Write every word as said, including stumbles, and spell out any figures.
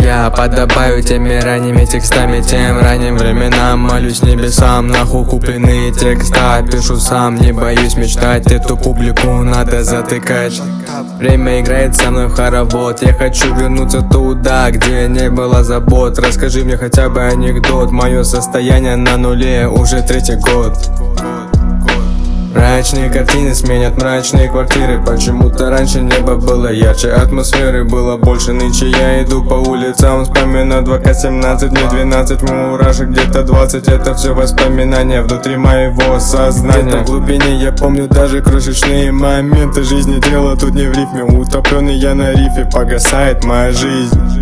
Я подобаю теми ранними текстами, тем ранним временам. Молюсь небесам, нахуй купленные текста. Пишу сам, не боюсь мечтать, эту публику надо затыкать. Время играет со мной в хоровод. Я хочу вернуться туда, где не было забот. Расскажи мне хотя бы анекдот. Мое состояние на нуле уже третий год. Мрачные картины сменят мрачные квартиры. Почему-то раньше небо было ярче, атмосферы было больше. Нынче я иду по улицам, вспоминаю два ка семнадцать, мне двенадцать, мурашек где-то двадцать. Это все воспоминания внутри моего сознания. Где-то в глубине я помню даже крошечные моменты жизни. Дело тут не в рифме, утопленный я на рифе, погасает моя жизнь.